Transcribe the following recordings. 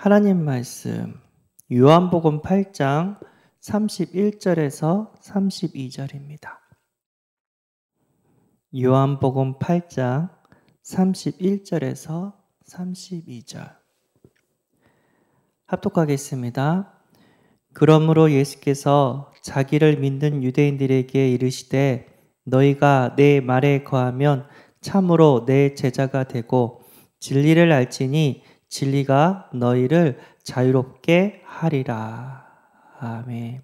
하나님 말씀 요한복음 8장 31절에서 32절입니다. 요한복음 8장 31절에서 32절 합독하겠습니다. 그러므로 예수께서 자기를 믿는 유대인들에게 이르시되 너희가 내 말에 거하면 참으로 내 제자가 되고 진리를 알지니 진리가 너희를 자유롭게 하리라. 아멘.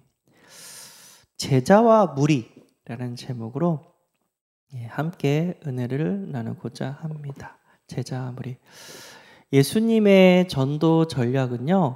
제자와 무리라는 제목으로 함께 은혜를 나누고자 합니다. 제자와 무리. 예수님의 전도 전략은요,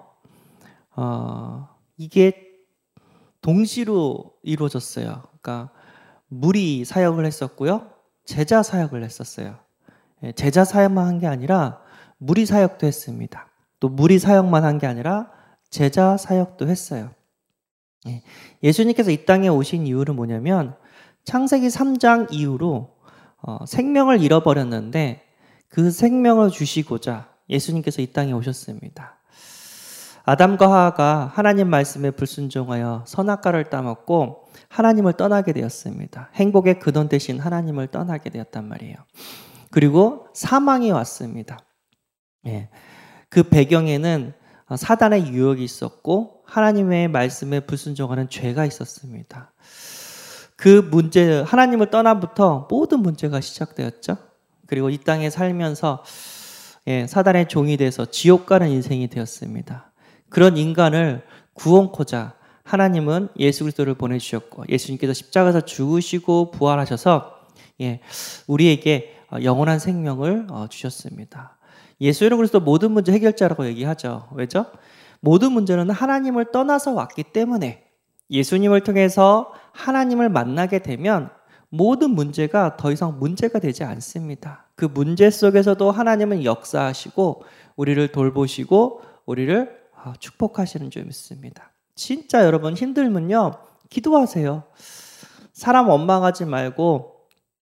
이게 동시로 이루어졌어요. 그러니까 무리 사역을 했었고요, 제자 사역을 했었어요. 제자 사역만 한 게 아니라 무리 사역도 했습니다. 또 무리 사역만 한 게 아니라 제자 사역도 했어요. 예수님께서 이 땅에 오신 이유는 뭐냐면 창세기 3장 이후로 생명을 잃어버렸는데 그 생명을 주시고자 예수님께서 이 땅에 오셨습니다. 아담과 하와가 하나님 말씀에 불순종하여 선악과를 따먹고 하나님을 떠나게 되었습니다. 행복의 근원 되신 하나님을 떠나게 되었단 말이에요. 그리고 사망이 왔습니다. 그 배경에는 사단의 유혹이 있었고 하나님의 말씀에 불순종하는 죄가 있었습니다. 그 문제, 하나님을 떠나부터 모든 문제가 시작되었죠. 그리고 이 땅에 살면서 사단의 종이 돼서 지옥 가는 인생이 되었습니다. 그런 인간을 구원코자 하나님은 예수 그리스도를 보내주셨고 예수님께서 십자가에서 죽으시고 부활하셔서 우리에게 영원한 생명을 주셨습니다. 예수 그리스도 모든 문제 해결자라고 얘기하죠. 왜죠? 모든 문제는 하나님을 떠나서 왔기 때문에 예수님을 통해서 하나님을 만나게 되면 모든 문제가 더 이상 문제가 되지 않습니다. 그 문제 속에서도 하나님은 역사하시고 우리를 돌보시고 우리를 축복하시는 줄 믿습니다. 진짜 여러분 힘들면요, 기도하세요. 사람 원망하지 말고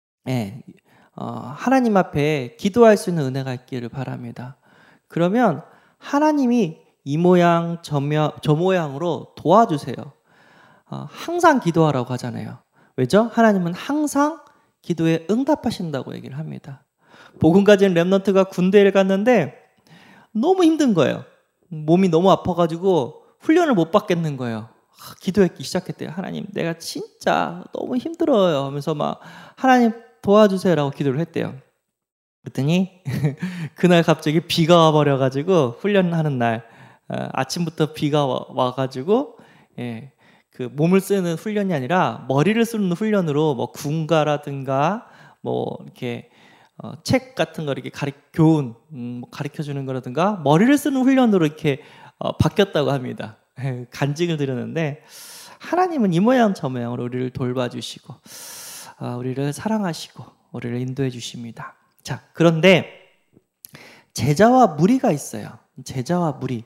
하나님 앞에 기도할 수 있는 은혜가 있기를 바랍니다. 그러면 하나님이 이 모양 저 모양으로 도와주세요. 항상 기도하라고 하잖아요. 왜죠? 하나님은 항상 기도에 응답하신다고 얘기를 합니다. 복음 가진 렘넌트가 군대를 갔는데 너무 힘든 거예요. 몸이 너무 아파가지고 훈련을 못 받겠는 거예요. 기도했기 시작했대요. 하나님, 내가 진짜 너무 힘들어요 하면서 막 하나님 도와주세요라고 기도를 했대요. 그랬더니 그날 갑자기 비가 와버려가지고 훈련하는 날 아침부터 비가 와가지고 그 몸을 쓰는 훈련이 아니라 머리를 쓰는 훈련으로 뭐 군가라든가 뭐 이렇게 책 같은 거 이렇게 교훈 가르쳐 주는 거라든가 머리를 쓰는 훈련으로 이렇게 바뀌었다고 합니다. 간증을 드렸는데 하나님은 이 모양 저 모양으로 우리를 돌봐주시고 우리를 사랑하시고 우리를 인도해 주십니다. 자, 그런데 제자와 무리가 있어요. 제자와 무리.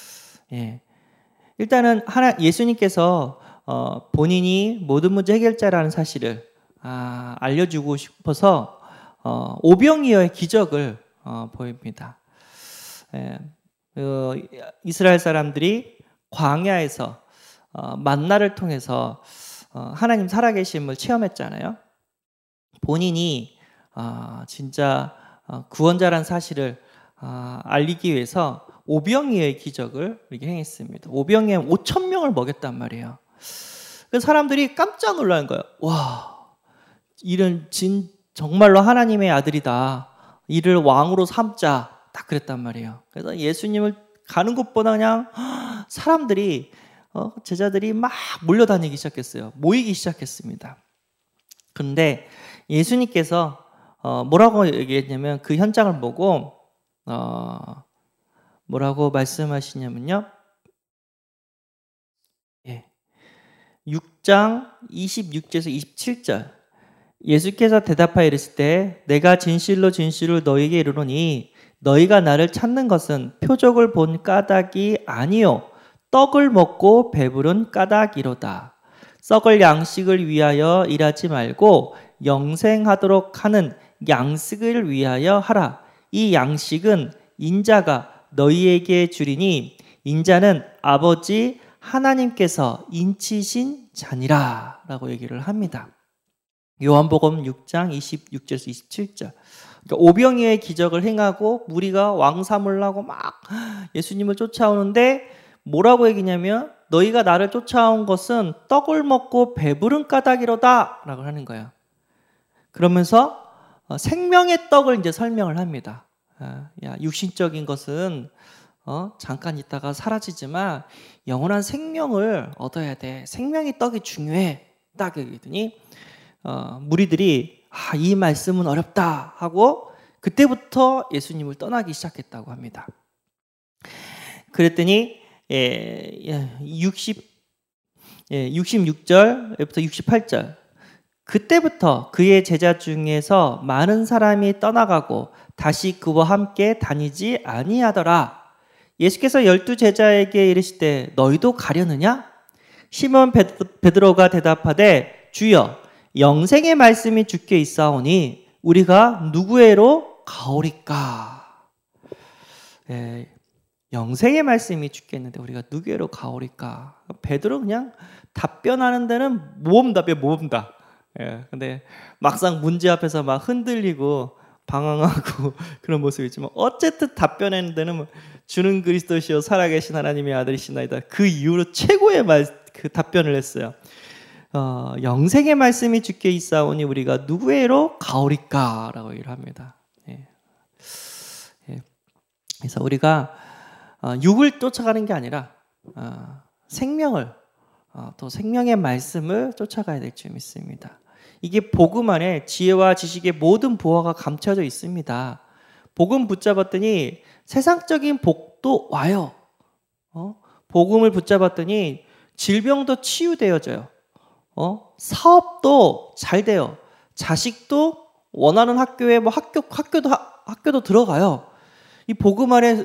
일단은 예수님께서 본인이 모든 문제 해결자라는 사실을 알려주고 싶어서 오병이어의 기적을 보입니다. 이스라엘 사람들이 광야에서 만나를 통해서 하나님 살아계심을 체험했잖아요. 본인이 진짜 구원자라는 사실을 알리기 위해서 오병이어의 기적을 이렇게 행했습니다. 오병이어 5,000명을 먹였단 말이에요. 그래서 사람들이 깜짝 놀라는 거예요. 와, 이런 정말로 하나님의 아들이다. 이를 왕으로 삼자. 딱 그랬단 말이에요. 그래서 예수님을 가는 곳보다 그냥 사람들이 제자들이 막 몰려다니기 시작했어요. 모이기 시작했습니다. 그런데 예수님께서 뭐라고 얘기했냐면 그 현장을 보고 뭐라고 말씀하시냐면요. 6장 26절에서 27절 예수께서 대답하여 이르시되 내가 진실로 진실로 너희에게 이르노니 너희가 나를 찾는 것은 표적을 본 까닭이 아니요 떡을 먹고 배부른 까닭이로다. 썩을 양식을 위하여 일하지 말고 영생하도록 하는 양식을 위하여 하라. 이 양식은 인자가 너희에게 주리니 인자는 아버지 하나님께서 인치신 자니라 라고 얘기를 합니다. 요한복음 6장 26절에서 27절. 그러니까 오병이어의 기적을 행하고 무리가 왕사물 하고 막 예수님을 쫓아오는데 뭐라고 얘기냐면 너희가 나를 쫓아온 것은 떡을 먹고 배부른 까닭이로다 라고 하는 거예요. 그러면서 생명의 떡을 이제 설명을 합니다. 육신적인 것은 잠깐 있다가 사라지지만 영원한 생명을 얻어야 돼. 생명의 떡이 중요해. 딱 얘기했더니 무리들이 이 말씀은 어렵다 하고 그때부터 예수님을 떠나기 시작했다고 합니다. 그랬더니 66절부터 68절 그때부터 그의 제자 중에서 많은 사람이 떠나가고 다시 그와 함께 다니지 아니하더라. 예수께서 12 제자에게 이르시되 너희도 가려느냐? 시몬 베드로가 대답하되 주여 영생의 말씀이 주께 있사오니 우리가 누구에로 가오리까? 영생의 말씀이 주께 있는데 우리가 누구에로 가오리까? 베드로 그냥 답변하는 데는 모험답이에요. 근데 막상 문제 앞에서 막 흔들리고 방황하고 그런 모습이 있지만 어쨌든 답변하는 데는 주는 그리스도시요 살아계신 하나님의 아들이시나이다. 그 이후로 최고의 그 답변을 했어요. 영생의 말씀이 주께 있사오니 우리가 누구에로 가오리까? 라고 얘기를 합니다. 그래서 우리가 육을 쫓아가는 게 아니라 생명을 또 생명의 말씀을 쫓아가야 될 줄 믿습니다. 이게 복음 안에 지혜와 지식의 모든 보화가 감춰져 있습니다. 복음 붙잡았더니 세상적인 복도 와요. 복음을 붙잡았더니 질병도 치유되어져요. 사업도 잘 돼요. 자식도 원하는 학교에 학교도 들어가요. 이 복음 안에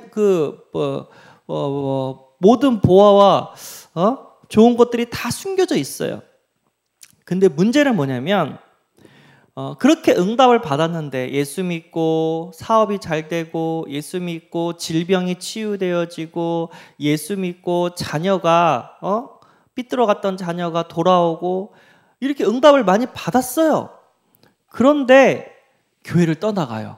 모든 보화와 좋은 것들이 다 숨겨져 있어요. 근데 문제는 뭐냐면 그렇게 응답을 받았는데 예수 믿고 사업이 잘 되고 예수 믿고 질병이 치유되어지고 예수 믿고 자녀가 삐뚤어갔던 자녀가 돌아오고 이렇게 응답을 많이 받았어요. 그런데 교회를 떠나가요.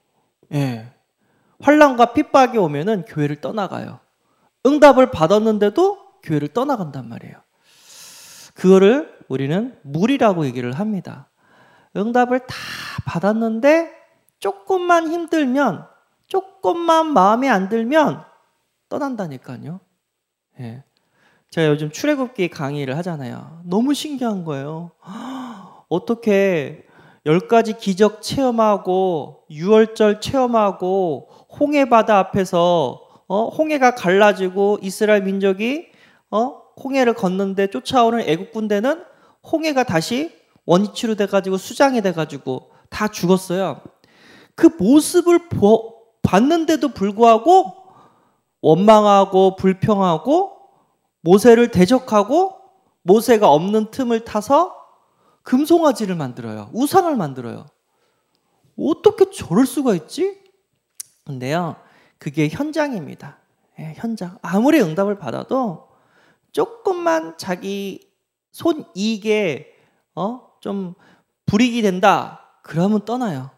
환난과 핍박이 오면은 교회를 떠나가요. 응답을 받았는데도 교회를 떠나간단 말이에요. 그거를 우리는 무리라고 얘기를 합니다. 응답을 다 받았는데 조금만 힘들면, 조금만 마음에 안 들면 떠난다니까요. 제가 요즘 출애굽기 강의를 하잖아요. 너무 신기한 거예요. 어떻게 10가지 기적 체험하고 6월절 체험하고 홍해바다 앞에서 홍해가 갈라지고 이스라엘 민족이 홍해를 걷는데 쫓아오는 애국 군대는 홍해가 다시 원위치로 돼가지고 수장이 돼가지고 다 죽었어요. 그 모습을 봤는데도 불구하고 원망하고 불평하고 모세를 대적하고 모세가 없는 틈을 타서 금송아지를 만들어요. 우상을 만들어요. 어떻게 저럴 수가 있지? 근데요, 그게 현장입니다. 현장. 아무리 응답을 받아도 조금만 자기 손이익에 좀 불이익이 된다. 그러면 떠나요.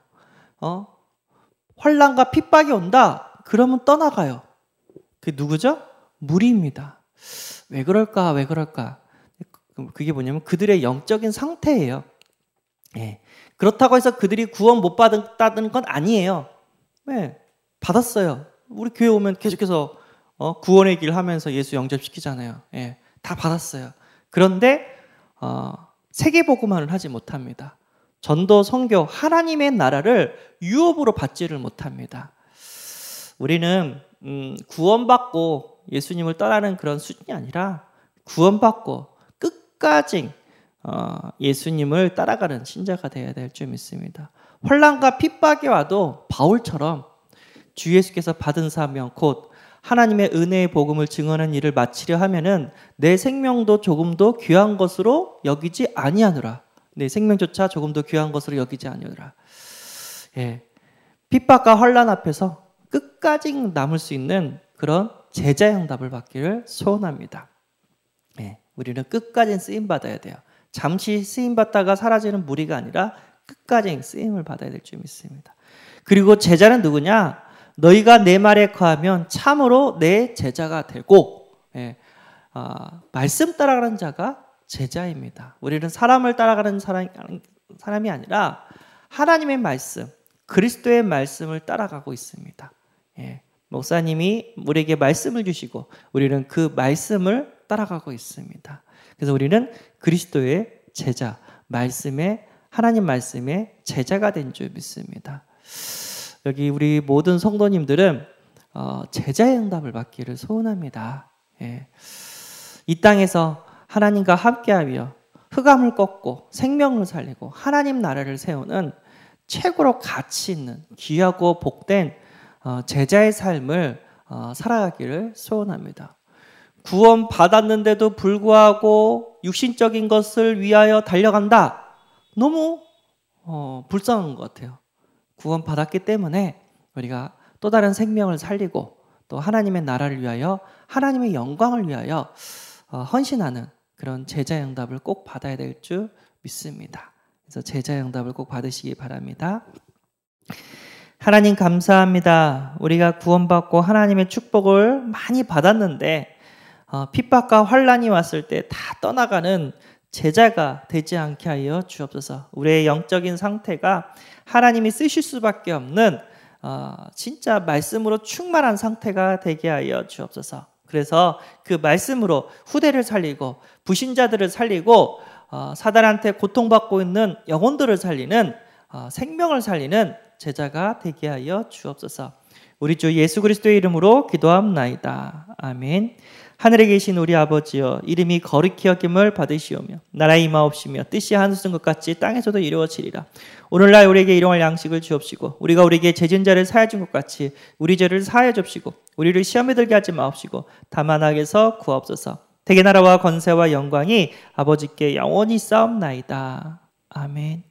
환난과 핍박이 온다. 그러면 떠나가요. 그게 누구죠? 무리입니다. 왜 그럴까? 그게 뭐냐면 그들의 영적인 상태예요. 그렇다고 해서 그들이 구원 못 받았다는 건 아니에요. 받았어요. 우리 교회 오면 계속해서 구원의 길 하면서 예수 영접시키잖아요. 다 받았어요. 그런데 세계복음화를 하지 못합니다. 전도, 선교, 하나님의 나라를 유업으로 받지를 못합니다. 우리는 구원받고 예수님을 떠나는 그런 수준이 아니라 구원받고 끝까지 예수님을 따라가는 신자가 되어야 될 줄 믿습니다. 환난과 핍박이 와도 바울처럼 주 예수께서 받은 사명 곧 하나님의 은혜의 복음을 증언하는 일을 마치려 하면은 내 생명도 조금도 귀한 것으로 여기지 아니하노라. 내 생명조차 조금도 귀한 것으로 여기지 아니하노라. 핍박과 환난 앞에서 끝까지 남을 수 있는 그런 제자의 응답을 받기를 소원합니다. 우리는 끝까지 쓰임 받아야 돼요. 잠시 쓰임 받다가 사라지는 무리가 아니라 끝까지 쓰임을 받아야 될 줄 믿습니다. 그리고 제자는 누구냐? 너희가 내 말에 거하면 참으로 내 제자가 되고, 말씀 따라가는 자가 제자입니다. 우리는 사람을 따라가는 사람이 아니라 하나님의 말씀, 그리스도의 말씀을 따라가고 있습니다. 목사님이 우리에게 말씀을 주시고 우리는 그 말씀을 따라가고 있습니다. 그래서 우리는 그리스도의 제자, 하나님 말씀의 제자가 된 줄 믿습니다. 여기 우리 모든 성도님들은 제자의 응답을 받기를 소원합니다. 이 땅에서 하나님과 함께하며 흑암을 꺾고 생명을 살리고 하나님 나라를 세우는 최고로 가치 있는 귀하고 복된 제자의 삶을 살아가기를 소원합니다. 구원 받았는데도 불구하고 육신적인 것을 위하여 달려간다. 너무 불쌍한 것 같아요. 구원 받았기 때문에 우리가 또 다른 생명을 살리고 또 하나님의 나라를 위하여 하나님의 영광을 위하여 헌신하는 그런 제자의 응답을 꼭 받아야 될 줄 믿습니다. 그래서 제자의 응답을 꼭 받으시기 바랍니다. 하나님 감사합니다. 우리가 구원받고 하나님의 축복을 많이 받았는데 핍박과 환난이 왔을 때 다 떠나가는 제자가 되지 않게 하여 주옵소서. 우리의 영적인 상태가 하나님이 쓰실 수밖에 없는 진짜 말씀으로 충만한 상태가 되게 하여 주옵소서. 그래서 그 말씀으로 후대를 살리고 불신자들을 살리고 사단한테 고통받고 있는 영혼들을 살리는 생명을 살리는 제자가 되게 하여 주옵소서. 우리 주 예수 그리스도의 이름으로 기도합나이다. 아멘. 하늘에 계신 우리 아버지여, 이름이 거룩히 여김을 받으시오며 나라의 임하옵시며 뜻이 하늘에서 것 같이 땅에서도 이루어지리라. 오늘날 우리에게 일용할 양식을 주옵시고 우리가 우리에게 죄진 자를 사하여 준 것 같이 우리 죄를 사하여 줍시고 우리를 시험에 들게 하지 마옵시고 다만 악에서 구하옵소서. 대개 나라와 권세와 영광이 아버지께 영원히 싸움나이다. 아멘.